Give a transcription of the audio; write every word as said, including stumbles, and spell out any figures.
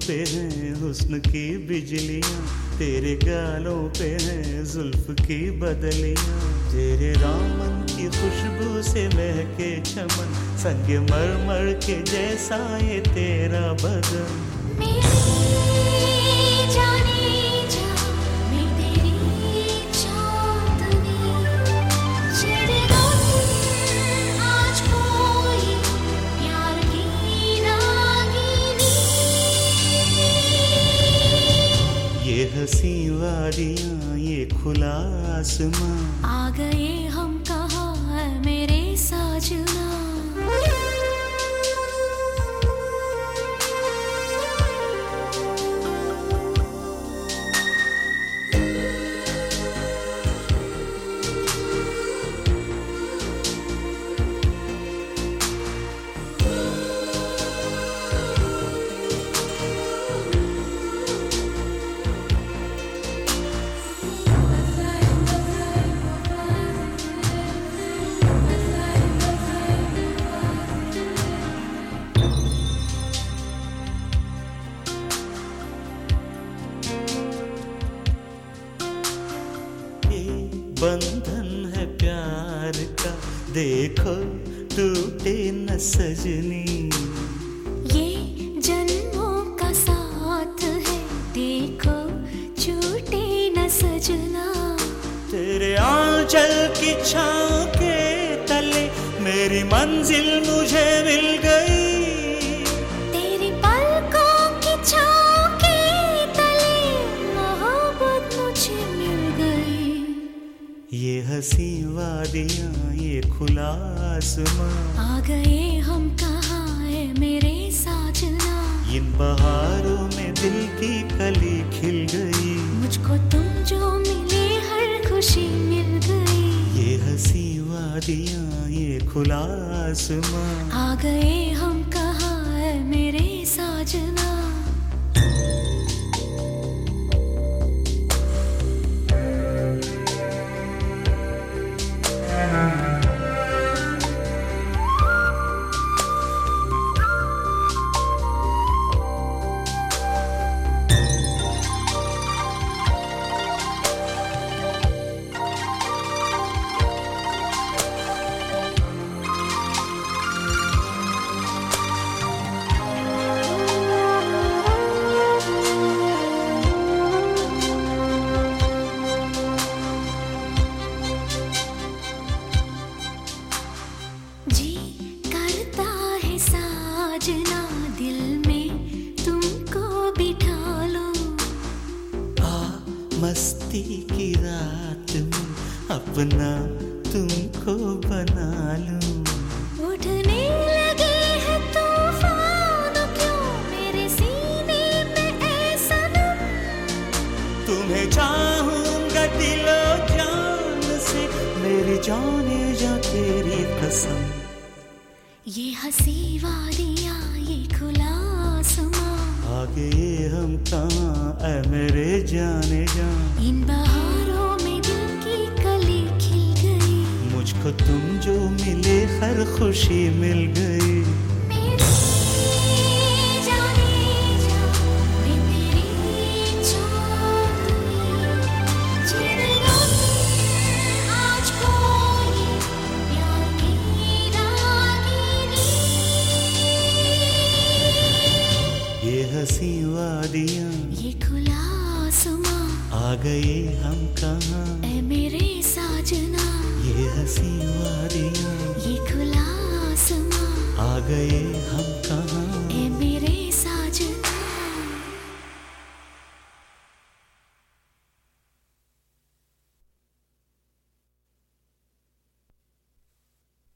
पे हैं हुस्न की बिजलियाँ, तेरे गालों पे हैं जुल्फ की बदलियाँ। तेरे दामन की खुशबू से महके चमन, संग मरमर के जैसा ये तेरा बदन। ये हंसी वादियाँ ये खुला आसमां, आ गए हम कहाँ है मेरे साजना। बंधन है प्यार का, देखो टूटे न सजनी। ये जन्मों का साथ है, देखो छूटे न सजना। तेरे आंचल की छाँव के तले मेरी मंजिल मुझे मिल गई। तेरी पलकों की छाँव के तले मोहब्बत मुझे मिल गई। ये हंसी वादियाँ ये खुला आसमां, आ गए हम कहाँ है मेरे साजना। इन बहारों में दिल की कली खिल गई। मुझको तुम जो मिले हर खुशी मिल गई। ये हंसी वादियाँ ये खुला आसमां, आ गए हम कहाँ है मेरे साजना। जी करता है साजना, दिल में तुमको बिठा लो। आ मस्ती की रात में अपना तुमको बना लूं। उठने लगे हैं तूफान क्यों मेरे सीने पे ऐ सनम। तुम्हें चाहूंगा दिलो जान से, मेरी जाने जा तेरी कसम। ये हंसी वादियाँ ये खुला आसमां, आ गए हम कहाँ ऐ मेरे जाने जा। इन बहारों में दिल की कली खिल गई। मुझको तुम जो मिले हर खुशी मिल गई। मेरी जाने जा, मैं तेरी चांदनी। जिंदगा आज कोई प्यार की रागिनी। ये हंसी वादियाँ ये खुला आसमां, आ गए हम कहाँ ऐ मेरे साजना। ये हंसी वादियाँ ये खुला आसमां, आ गए हम कहाँ।